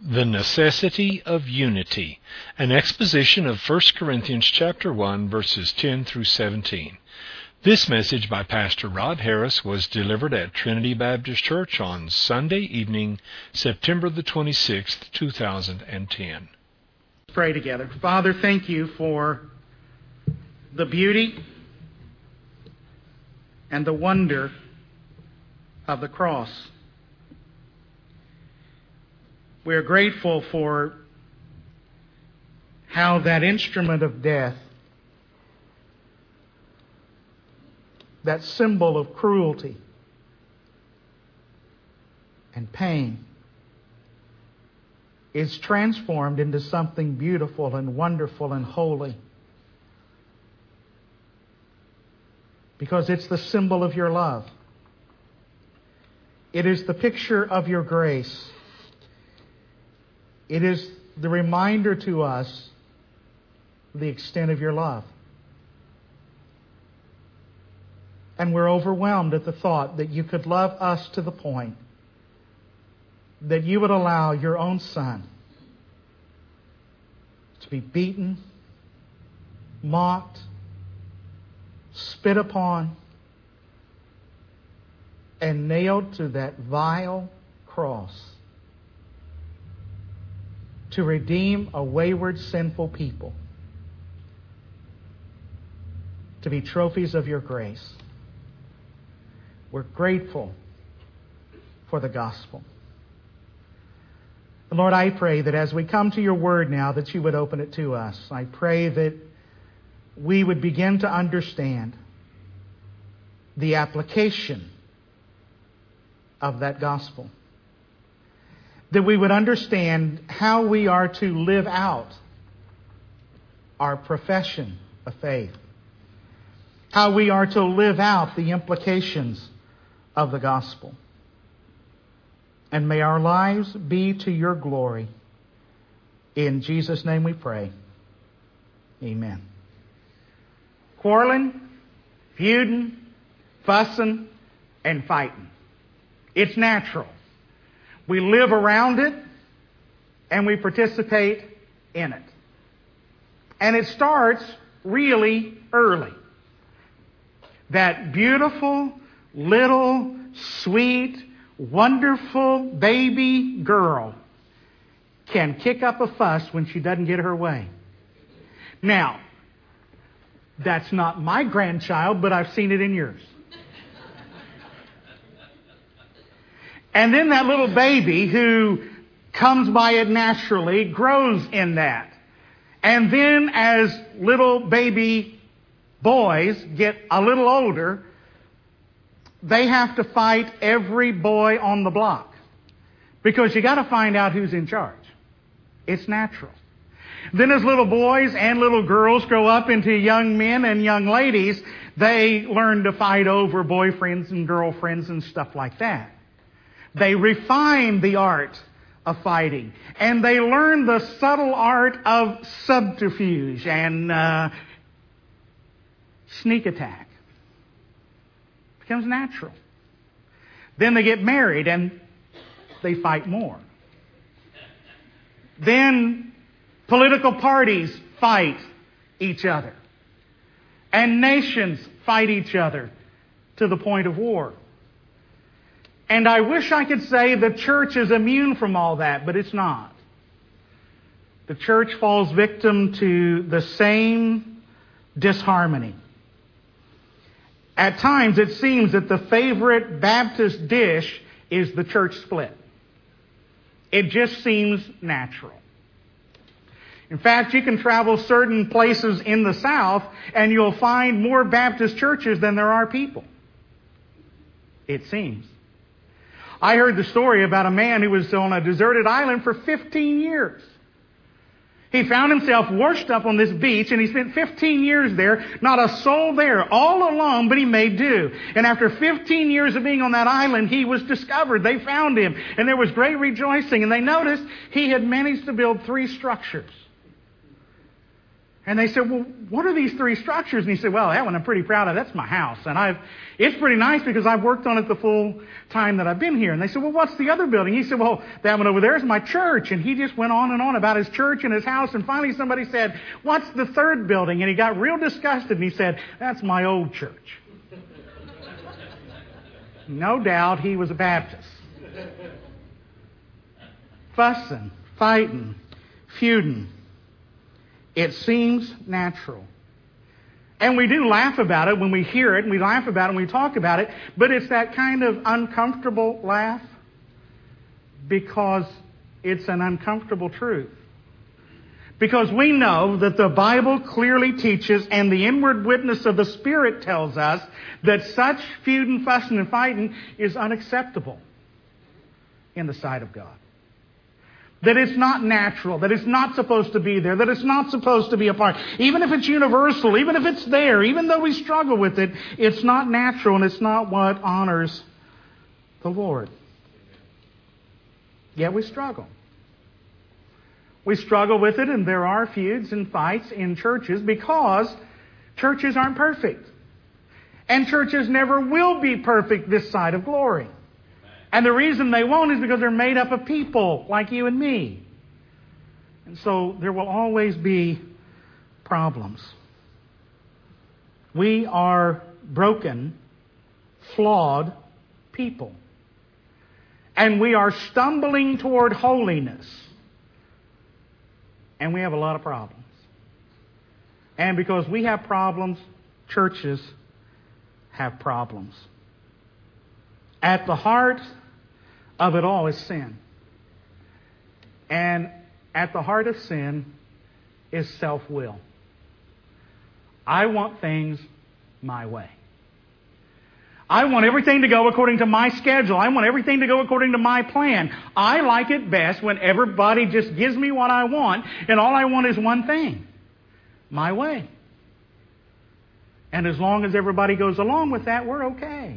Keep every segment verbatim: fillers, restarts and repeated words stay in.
The necessity of unity. An exposition of First Corinthians chapter one, verses ten through seventeen. This message by Pastor Rod Harris was delivered at Trinity Baptist Church on Sunday evening, September the twenty-sixth, two thousand ten. Let's pray together. Father, thank you for the beauty and the wonder of the cross. We are grateful for how that instrument of death, that symbol of cruelty and pain, is transformed into something beautiful and wonderful and holy. Because it's the symbol of your love. It is the picture of your grace. It is the reminder to us of the extent of your love. And we're overwhelmed at the thought that you could love us to the point that you would allow your own Son to be beaten, mocked, spit upon, and nailed to that vile cross to redeem a wayward, sinful people, to be trophies of your grace. We're grateful for the gospel. And Lord, I pray that as we come to your word now, that you would open it to us. I pray that we would begin to understand the application of that gospel. That we would understand how we are to live out our profession of faith. How we are to live out the implications of the gospel. And may our lives be to your glory. In Jesus' name we pray. Amen. Quarreling, feuding, fussing, and fighting. It's natural. We live around it, and we participate in it. And it starts really early. That beautiful, little, sweet, wonderful baby girl can kick up a fuss when she doesn't get her way. Now, that's not my grandchild, but I've seen it in yours. And then that little baby who comes by it naturally grows in that. And then as little baby boys get a little older, they have to fight every boy on the block. Because you got to find out who's in charge. It's natural. Then as little boys and little girls grow up into young men and young ladies, they learn to fight over boyfriends and girlfriends and stuff like that. They refine the art of fighting. And they learn the subtle art of subterfuge and uh, sneak attack. It becomes natural. Then they get married and they fight more. Then political parties fight each other. And nations fight each other to the point of war. And I wish I could say the church is immune from all that, but it's not. The church falls victim to the same disharmony. At times it seems that the favorite Baptist dish is the church split. It just seems natural. In fact, you can travel certain places in the South and you'll find more Baptist churches than there are people. It seems. I heard the story about a man who was on a deserted island for fifteen years. He found himself washed up on this beach, and he spent fifteen years there, not a soul there, all alone, but he made do. And after fifteen years of being on that island, he was discovered. They found him, and there was great rejoicing. And they noticed he had managed to build three structures. And they said, well, what are these three structures? And he said, well, that one I'm pretty proud of. That's my house. And I've, it's pretty nice because I've worked on it the full time that I've been here. And they said, well, what's the other building? He said, well, that one over there is my church. And he just went on and on about his church and his house. And finally somebody said, what's the third building? And he got real disgusted and he said, that's my old church. No doubt he was a Baptist. Fussing, fighting, feuding. It seems natural. And we do laugh about it when we hear it, and we laugh about it when we talk about it, but it's that kind of uncomfortable laugh because it's an uncomfortable truth. Because we know that the Bible clearly teaches, and the inward witness of the Spirit tells us, that such feuding, fussing, and fighting is unacceptable in the sight of God. That it's not natural, that it's not supposed to be there, that it's not supposed to be a part. Even if it's universal, even if it's there, even though we struggle with it, it's not natural and it's not what honors the Lord. Yet we struggle. We struggle with it, and there are feuds and fights in churches because churches aren't perfect. And churches never will be perfect this side of glory. And the reason they won't is because they're made up of people like you and me. And so there will always be problems. We are broken, flawed people. And we are stumbling toward holiness. And we have a lot of problems. And because we have problems, churches have problems. At the heart of it all is sin. And at the heart of sin is self-will. I want things my way. I want everything to go according to my schedule. I want everything to go according to my plan. I like it best when everybody just gives me what I want, and all I want is one thing: my way. And as long as everybody goes along with that, we're okay.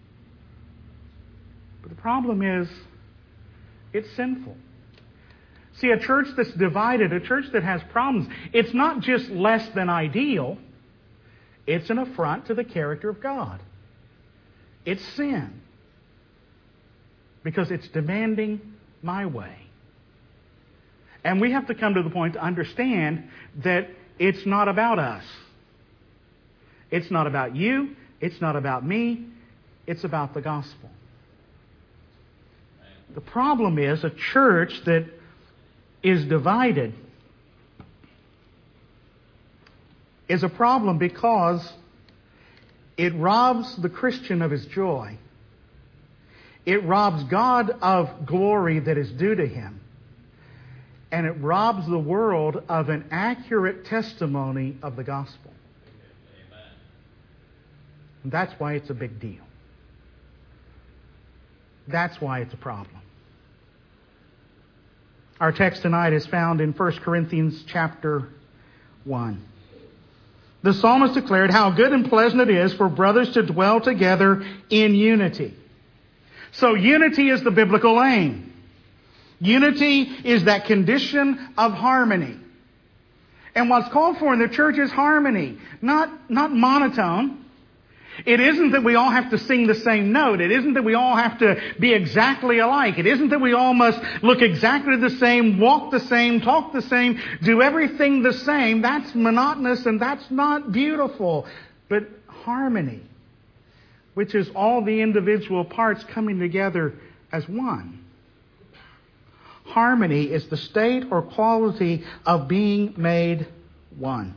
But the problem is, it's sinful. See, a church that's divided, a church that has problems, it's not just less than ideal. It's an affront to the character of God. It's sin. Because it's demanding my way. And we have to come to the point to understand that it's not about us. It's not about you. It's not about me. It's about the gospel. The problem is a church that is divided is a problem because it robs the Christian of his joy. It robs God of glory that is due to Him. And it robs the world of an accurate testimony of the gospel. Amen. And that's why it's a big deal. That's why it's a problem. Our text tonight is found in First Corinthians chapter one. The psalmist declared how good and pleasant it is for brothers to dwell together in unity. So unity is the biblical aim. Unity is that condition of harmony. And what's called for in the church is harmony, not, not monotone. It isn't that we all have to sing the same note. It isn't that we all have to be exactly alike. It isn't that we all must look exactly the same, walk the same, talk the same, do everything the same. That's monotonous and that's not beautiful. But harmony, which is all the individual parts coming together as one. Harmony is the state or quality of being made one.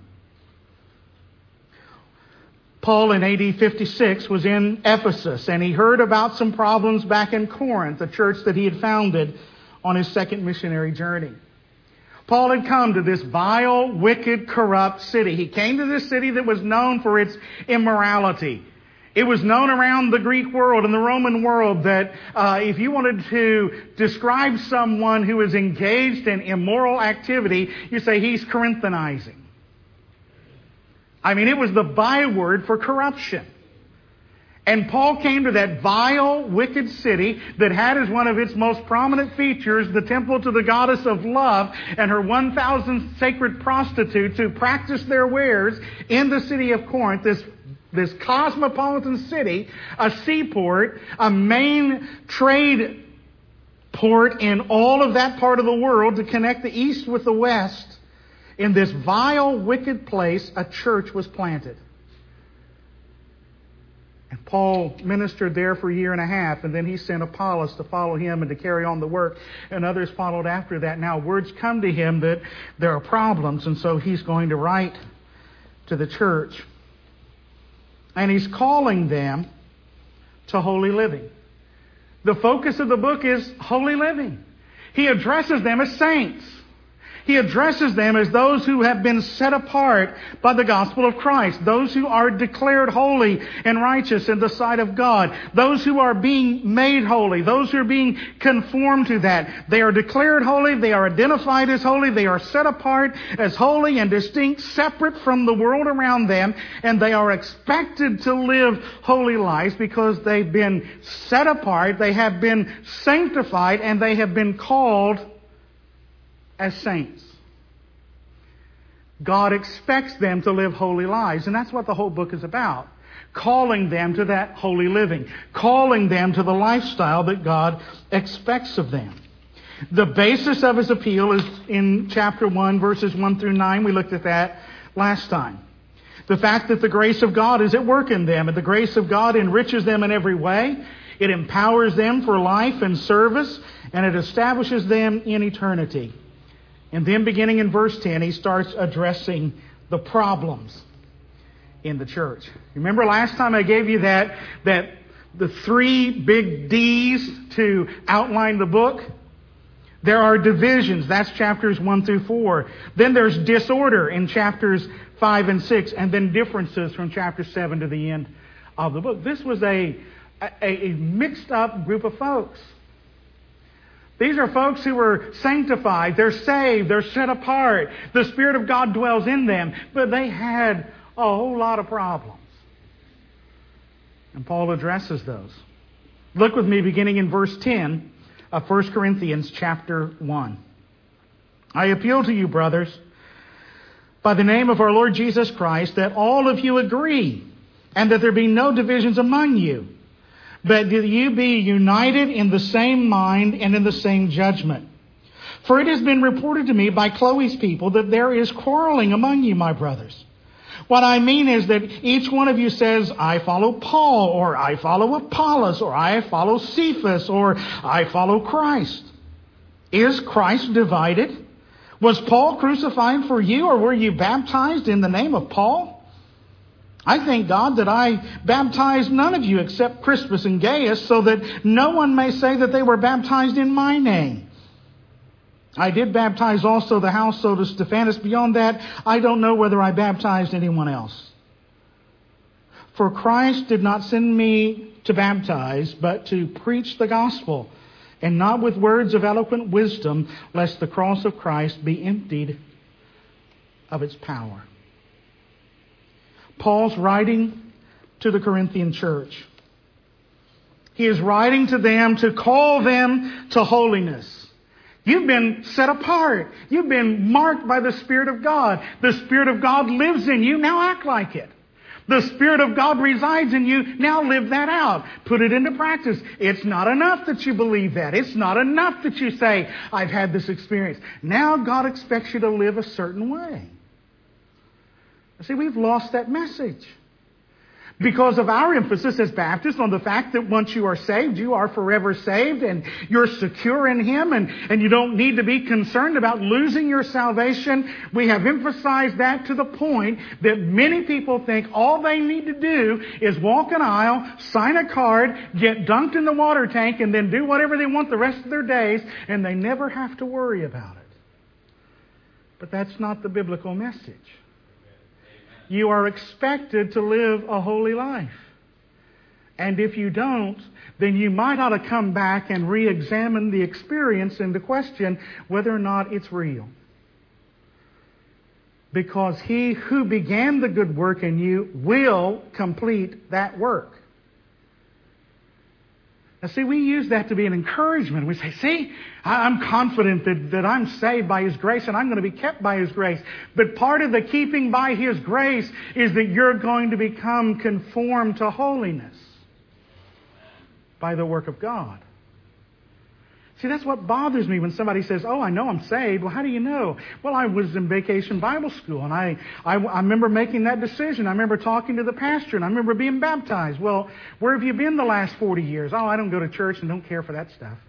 Paul in A D fifty-six was in Ephesus, and he heard about some problems back in Corinth, a church that he had founded on his second missionary journey. Paul had come to this vile, wicked, corrupt city. He came to this city that was known for its immorality. It was known around the Greek world and the Roman world that uh, if you wanted to describe someone who is engaged in immoral activity, you say he's Corinthianizing. I mean, it was the byword for corruption. And Paul came to that vile, wicked city that had as one of its most prominent features the temple to the goddess of love and her one thousand sacred prostitutes who practiced their wares in the city of Corinth, this, this cosmopolitan city, a seaport, a main trade port in all of that part of the world to connect the east with the west. In this vile, wicked place, a church was planted. And Paul ministered there for a year and a half, and then he sent Apollos to follow him and to carry on the work, and others followed after that. Now, words come to him that there are problems, and so he's going to write to the church. And he's calling them to holy living. The focus of the book is holy living. He addresses them as saints. He addresses them as those who have been set apart by the gospel of Christ. Those who are declared holy and righteous in the sight of God. Those who are being made holy. Those who are being conformed to that. They are declared holy. They are identified as holy. They are set apart as holy and distinct, separate from the world around them. And they are expected to live holy lives because they've been set apart. They have been sanctified and they have been called as saints. God expects them to live holy lives, and that's what the whole book is about. Calling them to that holy living. Calling them to the lifestyle that God expects of them. The basis of his appeal is in chapter one, verses one through nine. We looked at that last time. The fact that the grace of God is at work in them, and the grace of God enriches them in every way. It empowers them for life and service, and it establishes them in eternity. And then beginning in verse ten, he starts addressing the problems in the church. Remember last time I gave you that, that the three big D's to outline the book? There are divisions. That's chapters one through four. Then there's disorder in chapters five and six. And then differences from chapter seven to the end of the book. This was a, a, a mixed up group of folks. These are folks who were sanctified. They're saved. They're set apart. The Spirit of God dwells in them. But they had a whole lot of problems. And Paul addresses those. Look with me beginning in verse ten of First Corinthians chapter one. I appeal to you, brothers, by the name of our Lord Jesus Christ, that all of you agree, and that there be no divisions among you, but that you be united in the same mind and in the same judgment. For it has been reported to me by Chloe's people that there is quarreling among you, my brothers. What I mean is that each one of you says, I follow Paul, or I follow Apollos, or I follow Cephas, or I follow Christ. Is Christ divided? Was Paul crucified for you, or were you baptized in the name of Paul? I thank God that I baptized none of you except Crispus and Gaius, so that no one may say that they were baptized in my name. I did baptize also the household of Stephanas. Beyond that, I don't know whether I baptized anyone else. For Christ did not send me to baptize, but to preach the gospel, and not with words of eloquent wisdom, lest the cross of Christ be emptied of its power. Paul's writing to the Corinthian church. He is writing to them to call them to holiness. You've been set apart. You've been marked by the Spirit of God. The Spirit of God lives in you. Now act like it. The Spirit of God resides in you. Now live that out. Put it into practice. It's not enough that you believe that. It's not enough that you say, I've had this experience. Now God expects you to live a certain way. See, we've lost that message because of our emphasis as Baptists on the fact that once you are saved, you are forever saved and you're secure in Him, and, and you don't need to be concerned about losing your salvation. We have emphasized that to the point that many people think all they need to do is walk an aisle, sign a card, get dunked in the water tank, and then do whatever they want the rest of their days, and they never have to worry about it. But that's not the biblical message. You are expected to live a holy life. And if you don't, then you might ought to come back and re-examine the experience and to question whether or not it's real. Because He who began the good work in you will complete that work. Now see, we use that to be an encouragement. We say, see, I'm confident that, that I'm saved by His grace and I'm going to be kept by His grace. But part of the keeping by His grace is that you're going to become conformed to holiness by the work of God. See, that's what bothers me when somebody says, oh, I know I'm saved. Well, how do you know? Well, I was in Vacation Bible School, and I, I, I remember making that decision. I remember talking to the pastor, and I remember being baptized. Well, where have you been the last forty years? Oh, I don't go to church and don't care for that stuff.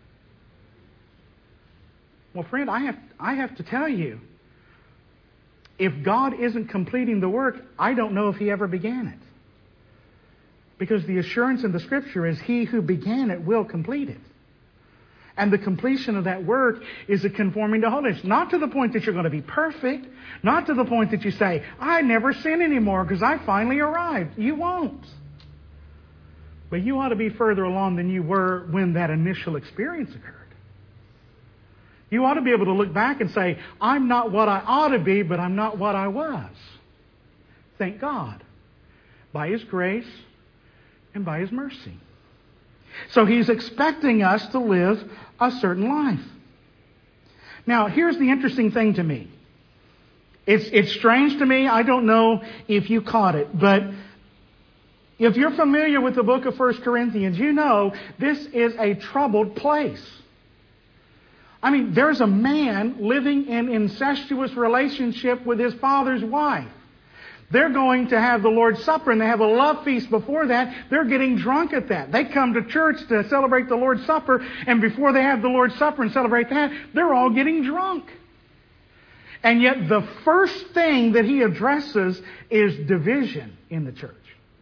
Well, friend, I have, I have to tell you, if God isn't completing the work, I don't know if He ever began it. Because the assurance in the Scripture is He who began it will complete it. And the completion of that work is a conforming to holiness. Not to the point that you're going to be perfect. Not to the point that you say, I never sin anymore because I finally arrived. You won't. But you ought to be further along than you were when that initial experience occurred. You ought to be able to look back and say, I'm not what I ought to be, but I'm not what I was. Thank God. By His grace and by His mercy. So He's expecting us to live a certain life. Now, here's the interesting thing to me. It's, it's strange to me. I don't know if you caught it, but if you're familiar with the book of First Corinthians, you know this is a troubled place. I mean, there's a man living in incestuous relationship with his father's wife. They're going to have the Lord's Supper, and they have a love feast before that. They're getting drunk at that. They come to church to celebrate the Lord's Supper, and before they have the Lord's Supper and celebrate that, they're all getting drunk. And yet the first thing that he addresses is division in the church.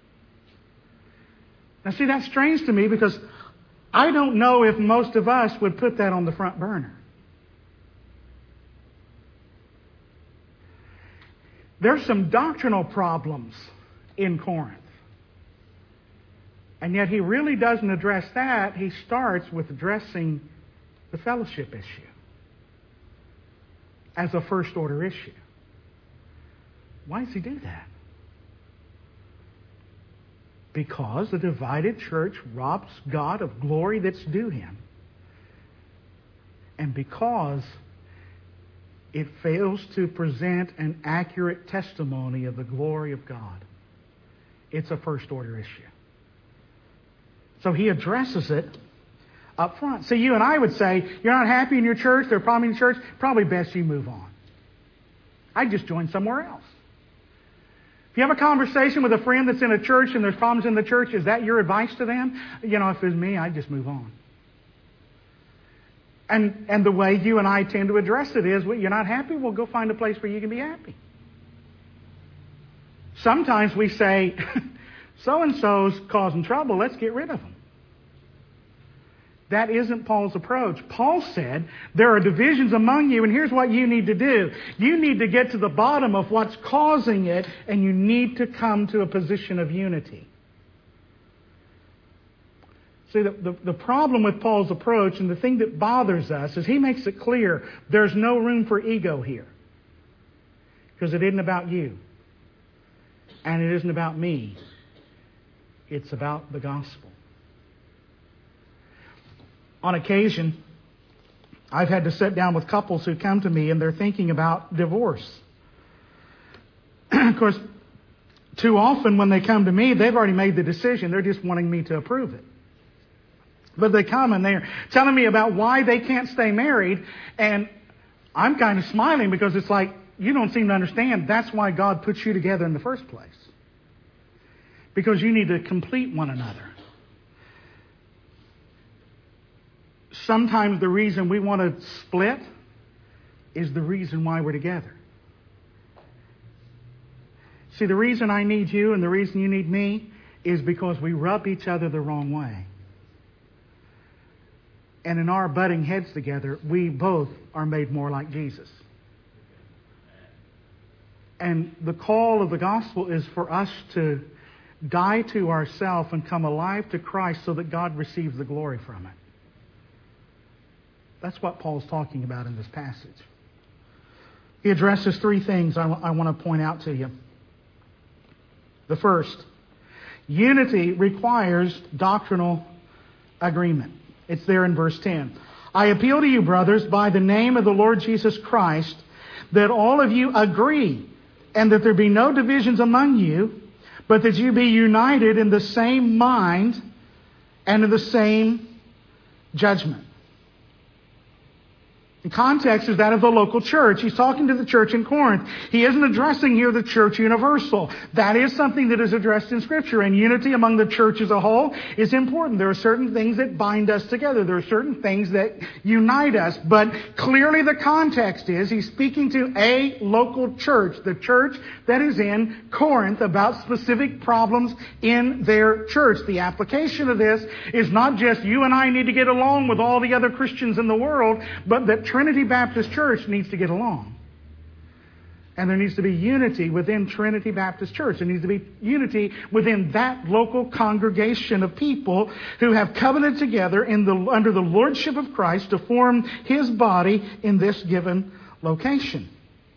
Now see, that's strange to me because I don't know if most of us would put that on the front burner. There's some doctrinal problems in Corinth. And yet he really doesn't address that. He starts with addressing the fellowship issue as a first order issue. Why does he do that? Because the divided church robs God of glory that's due Him. And because it fails to present an accurate testimony of the glory of God. It's a first order issue. So he addresses it up front. So you and I would say, you're not happy in your church, there are problems in your church, probably best you move on. I'd just join somewhere else. If you have a conversation with a friend that's in a church and there's problems in the church, is that your advice to them? You know, if it was me, I'd just move on. And and the way you and I tend to address it is, well, you're not happy? Well, go find a place where you can be happy. Sometimes we say, so-and-so's causing trouble, let's get rid of them. That isn't Paul's approach. Paul said, there are divisions among you, and here's what you need to do. You need to get to the bottom of what's causing it, and you need to come to a position of unity. See, the, the, the problem with Paul's approach, and the thing that bothers us, is he makes it clear there's no room for ego here. Because it isn't about you. And it isn't about me. It's about the gospel. On occasion, I've had to sit down with couples who come to me and they're thinking about divorce. Of course, too often when they come to me, they've already made the decision. They're just wanting me to approve it. But they come and they're telling me about why they can't stay married. And I'm kind of smiling because it's like, you don't seem to understand. That's why God put you together in the first place. Because you need to complete one another. Sometimes the reason we want to split is the reason why we're together. See, the reason I need you and the reason you need me is because we rub each other the wrong way. And in our butting heads together, we both are made more like Jesus. And the call of the gospel is for us to die to ourselves and come alive to Christ so that God receives the glory from it. That's what Paul's talking about in this passage. He addresses three things I, w- I want to point out to you. The first, unity requires doctrinal agreement. It's there in verse ten. I appeal to you, brothers, by the name of the Lord Jesus Christ, that all of you agree, and that there be no divisions among you, but that you be united in the same mind and in the same judgment. The context is that of the local church. He's talking to the church in Corinth. He isn't addressing here the church universal. That is something that is addressed in Scripture. And unity among the church as a whole is important. There are certain things that bind us together. There are certain things that unite us. But clearly the context is he's speaking to a local church, the church that is in Corinth, about specific problems in their church. The application of this is not just you and I need to get along with all the other Christians in the world, but that Trinity Baptist Church needs to get along. And there needs to be unity within Trinity Baptist Church. There needs to be unity within that local congregation of people who have covenanted together in the, under the lordship of Christ to form His body in this given location.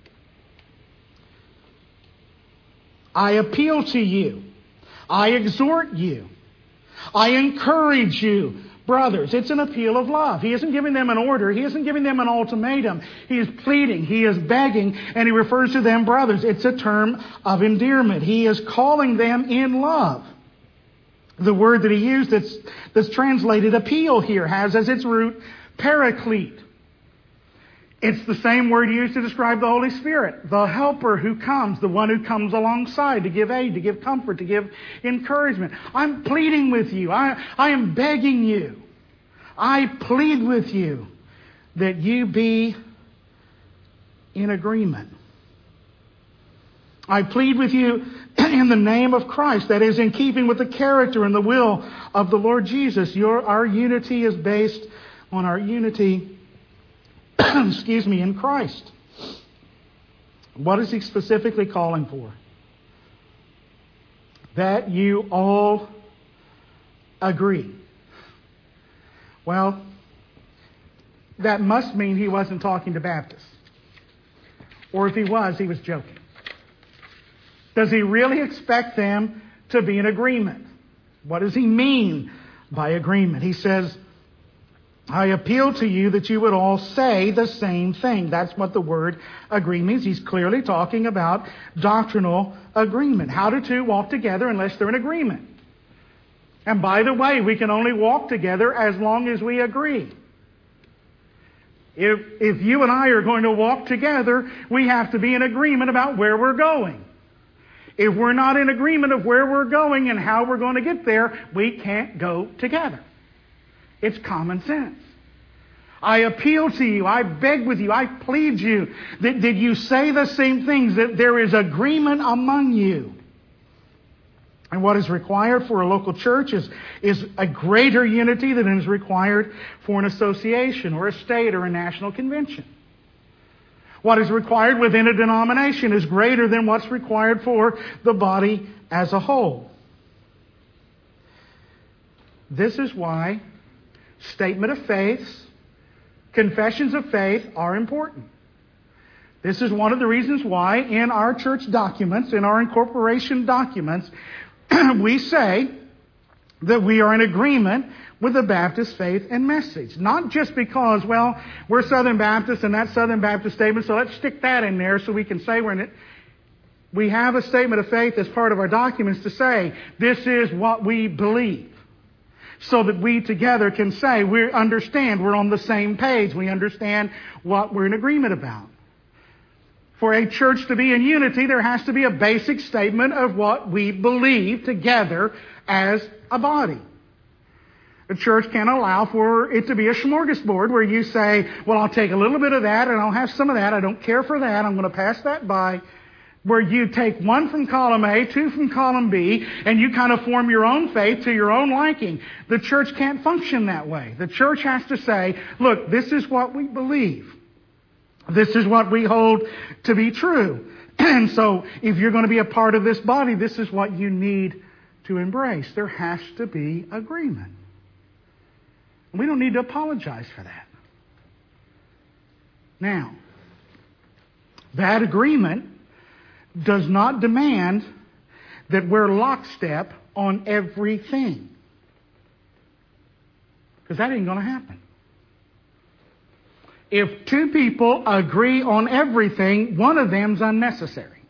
I appeal to you. I exhort you. I encourage you. Brothers, it's an appeal of love. He isn't giving them an order. He isn't giving them an ultimatum. He is pleading. He is begging. And he refers to them brothers. It's a term of endearment. He is calling them in love. The word that he used that's, that's translated appeal here has as its root paraclete. It's the same word used to describe the Holy Spirit, the helper who comes, the one who comes alongside to give aid, to give comfort, to give encouragement. I'm pleading with you. I, I am begging you. I plead with you that you be in agreement. I plead with you in the name of Christ, that is, in keeping with the character and the will of the Lord Jesus. Your, our unity is based on our unity excuse me, in Christ. What is he specifically calling for? That you all agree. Well, that must mean he wasn't talking to Baptists. Or if he was, he was joking. Does he really expect them to be in agreement? What does he mean by agreement? He says, I appeal to you that you would all say the same thing. That's what the word agree means. He's clearly talking about doctrinal agreement. How do two walk together unless they're in agreement? And by the way, we can only walk together as long as we agree. If, if you and I are going to walk together, we have to be in agreement about where we're going. If we're not in agreement of where we're going and how we're going to get there, we can't go together. It's common sense. I appeal to you, I beg with you, I plead you that, that you say the same things, that there is agreement among you. And what is required for a local church is, is a greater unity than is required for an association or a state or a national convention. What is required within a denomination is greater than what's required for the body as a whole. This is why statement of faiths, confessions of faith are important. This is one of the reasons why in our church documents, in our incorporation documents, we say that we are in agreement with the Baptist faith and message. Not just because, well, we're Southern Baptist and that's Southern Baptist statement, so let's stick that in there so we can say we're in it. We have a statement of faith as part of our documents to say, this is what we believe. So that we together can say, we understand, we're on the same page. We understand what we're in agreement about. For a church to be in unity, there has to be a basic statement of what we believe together as a body. A church can't allow for it to be a smorgasbord where you say, well, I'll take a little bit of that and I'll have some of that. I don't care for that. I'm going to pass that by. Where you take one from column A, two from column B, and you kind of form your own faith to your own liking. The church can't function that way. The church has to say, look, this is what we believe. This is what we hold to be true. And so, if you're going to be a part of this body, this is what you need to embrace. There has to be agreement. We don't need to apologize for that. Now, that agreement does not demand that we're lockstep on everything. Because that ain't going to happen. If two people agree on everything, one of them's unnecessary.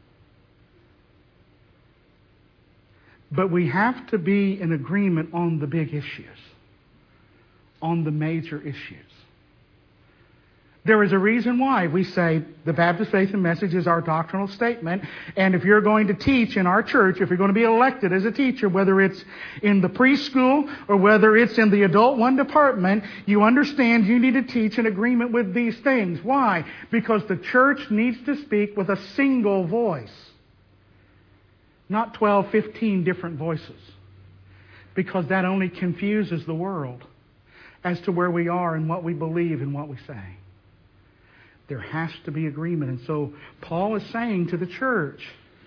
But we have to be in agreement on the big issues, on the major issues. There is a reason why we say the Baptist Faith and Message is our doctrinal statement. And if you're going to teach in our church, if you're going to be elected as a teacher, whether it's in the preschool or whether it's in the adult one department, you understand you need to teach in agreement with these things. Why? Because the church needs to speak with a single voice. Not twelve, fifteen different voices. Because that only confuses the world as to where we are and what we believe and what we say. There has to be agreement. And so Paul is saying to the church,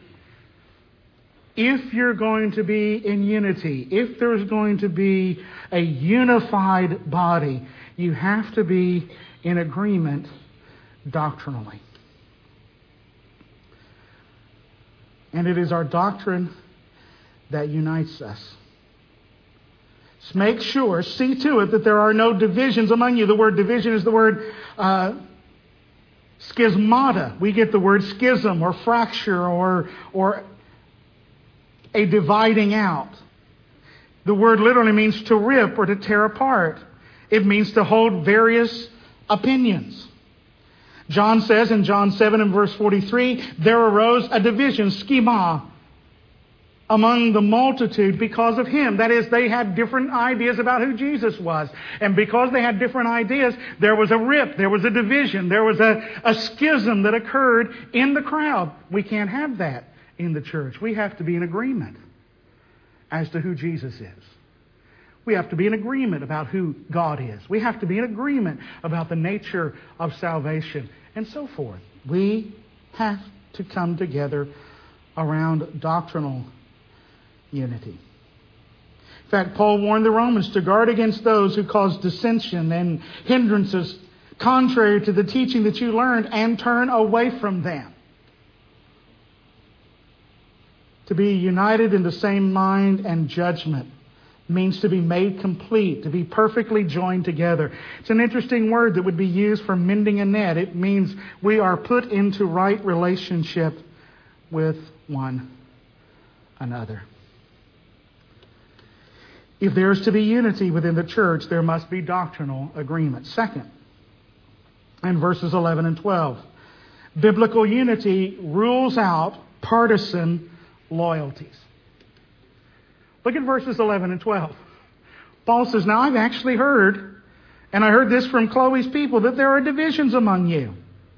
if you're going to be in unity, if there's going to be a unified body, you have to be in agreement doctrinally. And it is our doctrine that unites us. So make sure, see to it that there are no divisions among you. The word division is the word uh, schismata. We get the word schism or fracture or, or a dividing out. The word literally means to rip or to tear apart. It means to hold various opinions. John says in John seven and verse forty-three, there arose a division, schema, among the multitude because of him. That is, they had different ideas about who Jesus was. And because they had different ideas, there was a rip, there was a division, there was a, a schism that occurred in the crowd. We can't have that in the church. We have to be in agreement as to who Jesus is. We have to be in agreement about who God is. We have to be in agreement about the nature of salvation and so forth. We have to come together around doctrinal unity. In fact, Paul warned the Romans to guard against those who cause dissension and hindrances contrary to the teaching that you learned and turn away from them. To be united in the same mind and judgment means to be made complete, to be perfectly joined together. It's an interesting word that would be used for mending a net. It means we are put into right relationship with one another. If there is to be unity within the church, there must be doctrinal agreement. Second, in verses eleven and twelve, biblical unity rules out partisan loyalties. Look at verses eleven and twelve. Paul says, now I've actually heard, and I heard this from Chloe's people, that there are divisions among you.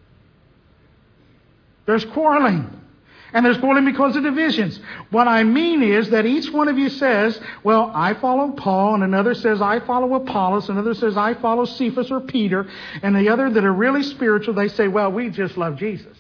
There's quarreling. And there's quarreling because of divisions. What I mean is that each one of you says, well, I follow Paul, and another says, I follow Apollos, another says, I follow Cephas or Peter, and the other that are really spiritual, they say, well, we just love Jesus.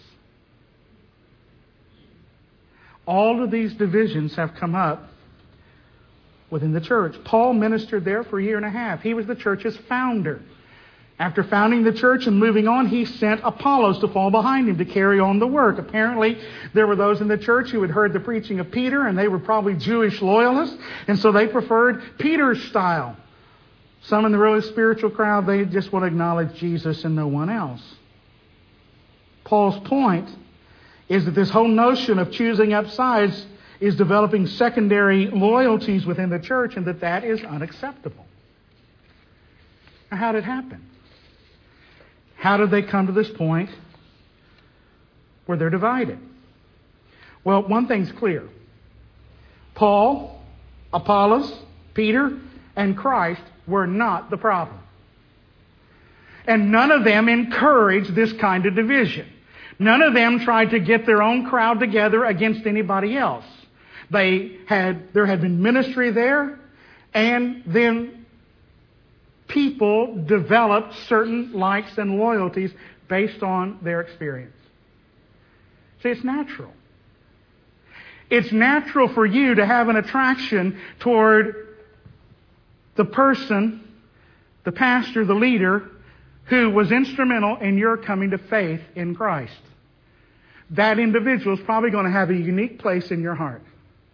All of these divisions have come up within the church. Paul ministered there for a year and a half. He was the church's founder. After founding the church and moving on, he sent Apollos to fall behind him to carry on the work. Apparently, there were those in the church who had heard the preaching of Peter, and they were probably Jewish loyalists, and so they preferred Peter's style. Some in the really spiritual crowd, they just want to acknowledge Jesus and no one else. Paul's point is that this whole notion of choosing up sides is developing secondary loyalties within the church, and that that is unacceptable. Now, how did it happen? How did they come to this point where they're divided? Well, one thing's clear. Paul, Apollos, Peter, and Christ were not the problem. And none of them encouraged this kind of division. None of them tried to get their own crowd together against anybody else. They had, there had been ministry there, and then people developed certain likes and loyalties based on their experience. See, it's natural. It's natural for you to have an attraction toward the person, the pastor, the leader, who was instrumental in your coming to faith in Christ. That individual is probably going to have a unique place in your heart.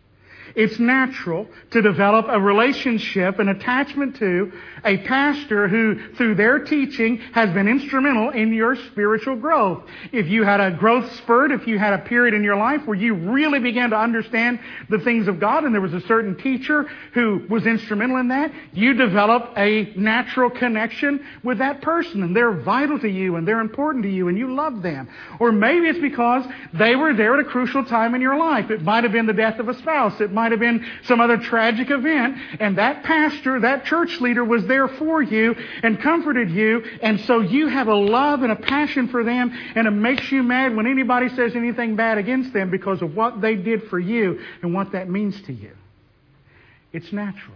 It's natural to develop a relationship, an attachment to a pastor who, through their teaching, has been instrumental in your spiritual growth. If you had a growth spurt, if you had a period in your life where you really began to understand the things of God, and there was a certain teacher who was instrumental in that, you develop a natural connection with that person, and they're vital to you, and they're important to you, and you love them. Or maybe it's because they were there at a crucial time in your life. It might have been the death of a spouse. It might have been some other tragic event, and that pastor, that church leader was there for you and comforted you, and so you have a love and a passion for them, and it makes you mad when anybody says anything bad against them because of what they did for you and what that means to you. It's natural.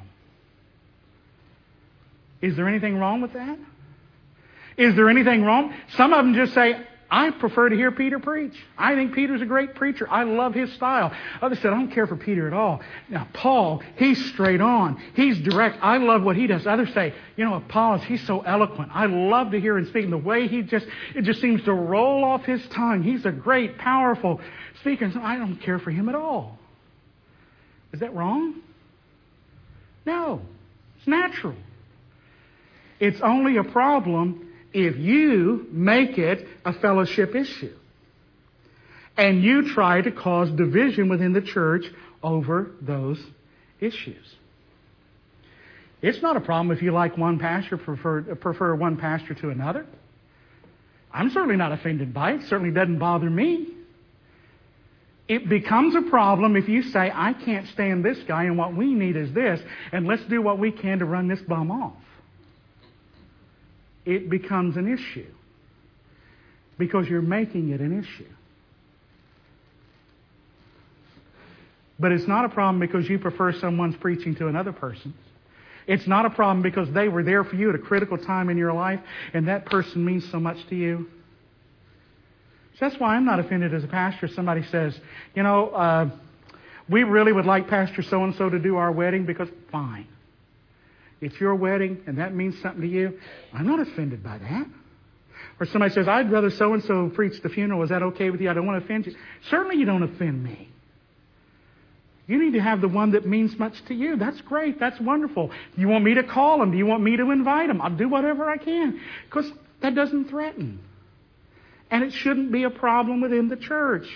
Is there anything wrong with that? Is there anything wrong? Some of them just say, I prefer to hear Peter preach. I think Peter's a great preacher. I love his style. Others said, I don't care for Peter at all. Now, Paul, he's straight on. He's direct. I love what he does. Others say, you know, Apollos, he's so eloquent. I love to hear him speak. And the way he just, it just seems to roll off his tongue. He's a great, powerful speaker. So I don't care for him at all. Is that wrong? No. It's natural. It's only a problem if you make it a fellowship issue and you try to cause division within the church over those issues. It's not a problem if you like one pastor, prefer, prefer one pastor to another. I'm certainly not offended by it. It certainly doesn't bother me. It becomes a problem if you say, I can't stand this guy and what we need is this, and let's do what we can to run this bum off. It becomes an issue because you're making it an issue. But it's not a problem because you prefer someone's preaching to another person's. It's not a problem because they were there for you at a critical time in your life and that person means so much to you. So that's why I'm not offended as a pastor if somebody says, you know, uh, we really would like Pastor so-and-so to do our wedding because, fine. It's your wedding and that means something to you. I'm not offended by that. Or somebody says, I'd rather so-and-so preach the funeral. Is that okay with you? I don't want to offend you. Certainly you don't offend me. You need to have the one that means much to you. That's great. That's wonderful. You want me to call them? Do you want me to invite them? I'll do whatever I can. Because that doesn't threaten. And it shouldn't be a problem within the church.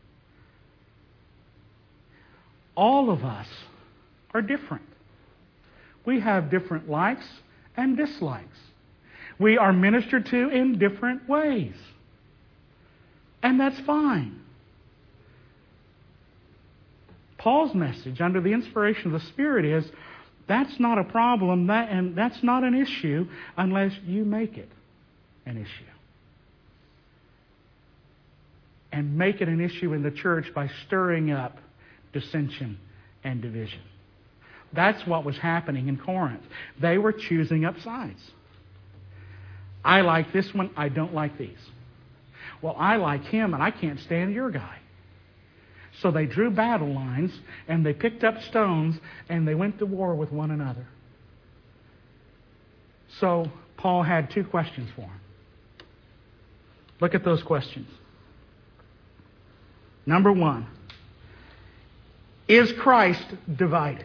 All of us are different. We have different likes and dislikes. We are ministered to in different ways. And that's fine. Paul's message under the inspiration of the Spirit is that's not a problem that, and that's not an issue unless you make it an issue. And make it an issue in the church by stirring up dissension and division. That's what was happening in Corinth. They were choosing up sides. I like this one, I don't like these. Well, I like him and I can't stand your guy. So they drew battle lines and they picked up stones and they went to war with one another. So Paul had two questions for them. Look at those questions. Number one, is Christ divided?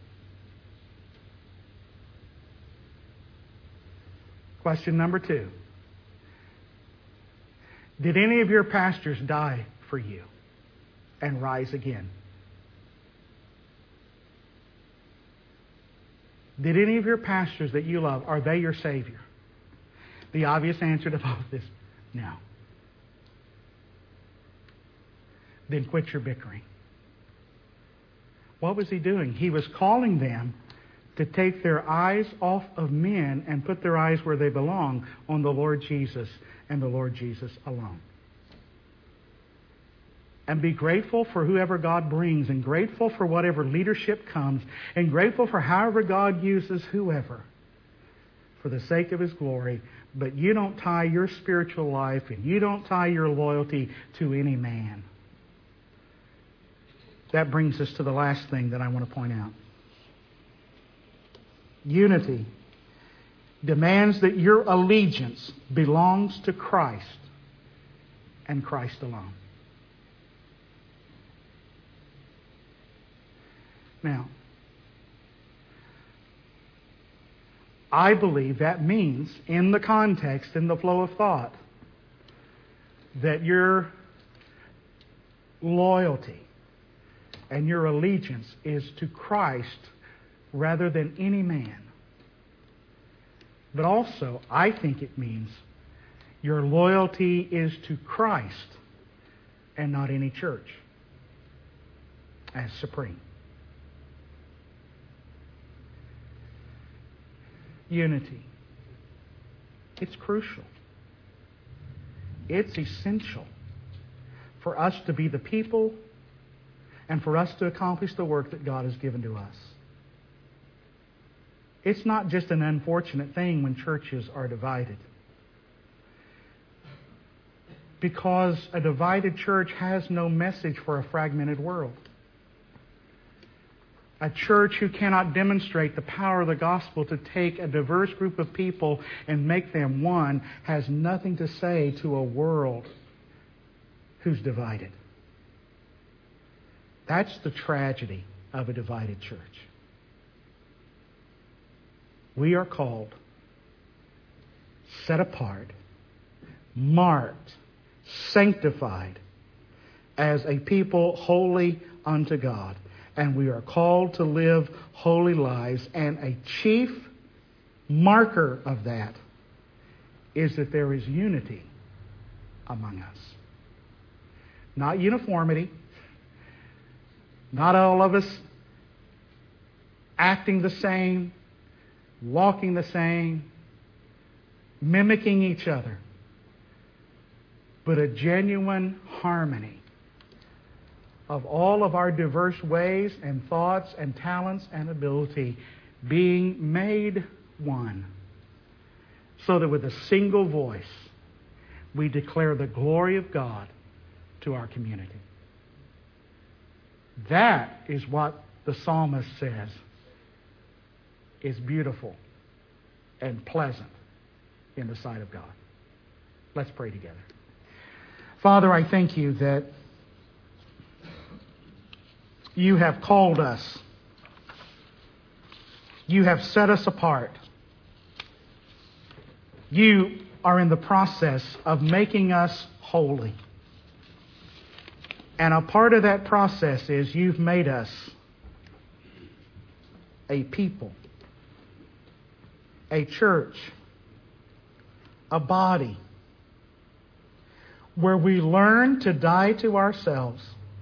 Question number two, did any of your pastors die for you and rise again? Did any of your pastors that you love, are they your Savior? The obvious answer to both is no. Then quit your bickering. What was he doing? He was calling them to take their eyes off of men and put their eyes where they belong, on the Lord Jesus and the Lord Jesus alone. And be grateful for whoever God brings, and grateful for whatever leadership comes, and grateful for however God uses whoever for the sake of His glory. But you don't tie your spiritual life and you don't tie your loyalty to any man. That brings us to the last thing that I want to point out. Unity demands that your allegiance belongs to Christ and Christ alone. Now, I believe that means, in the context, in the flow of thought, that your loyalty and your allegiance is to Christ rather than any man. But also, I think it means your loyalty is to Christ and not any church as supreme. Unity. It's crucial. It's essential for us to be the people and for us to accomplish the work that God has given to us. It's not just an unfortunate thing when churches are divided. Because a divided church has no message for a fragmented world. A church who cannot demonstrate the power of the gospel to take a diverse group of people and make them one has nothing to say to a world who's divided. That's the tragedy of a divided church. We are called, set apart, marked, sanctified as a people holy unto God. And we are called to live holy lives. And a chief marker of that is that there is unity among us. Not uniformity. Not all of us acting the same, walking the same, mimicking each other. But a genuine harmony of all of our diverse ways and thoughts and talents and ability being made one, so that with a single voice we declare the glory of God to our community. That is what the psalmist says is beautiful and pleasant in the sight of God. Let's pray together. Father, I thank you that you have called us. You have set us apart. You are in the process of making us holy. And a part of that process is you've made us a people, a church, a body, where we learn to die to ourselves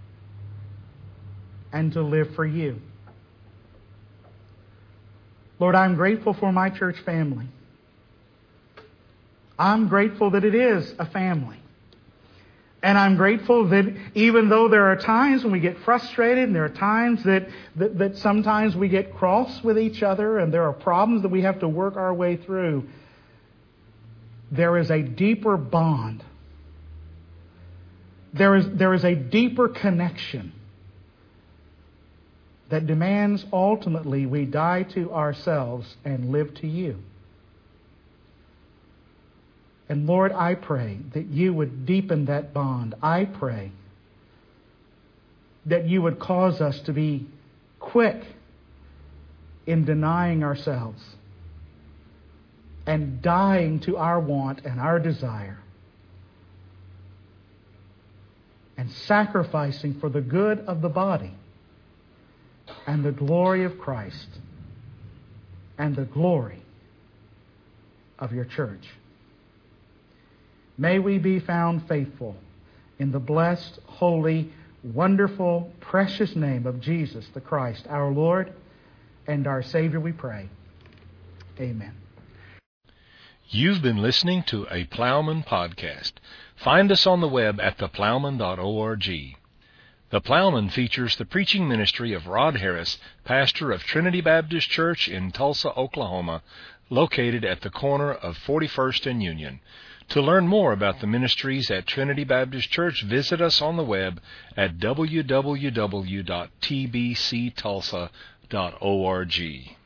and to live for you. Lord, I'm grateful for my church family. I'm grateful that it is a family. And I'm grateful that even though there are times when we get frustrated and there are times that, that, that sometimes we get cross with each other and there are problems that we have to work our way through, there is a deeper bond. There is, there is a deeper connection that demands ultimately we die to ourselves and live to you. And Lord, I pray that you would deepen that bond. I pray that you would cause us to be quick in denying ourselves and dying to our want and our desire and sacrificing for the good of the body and the glory of Christ and the glory of your church. May we be found faithful in the blessed, holy, wonderful, precious name of Jesus the Christ, our Lord and our Savior, we pray. Amen. You've been listening to a Plowman podcast. Find us on the web at the plowman dot org. The Plowman features the preaching ministry of Rod Harris, pastor of Trinity Baptist Church in Tulsa, Oklahoma, located at the corner of forty-first and Union. To learn more about the ministries at Trinity Baptist Church, visit us on the web at w w w dot t b c tulsa dot org.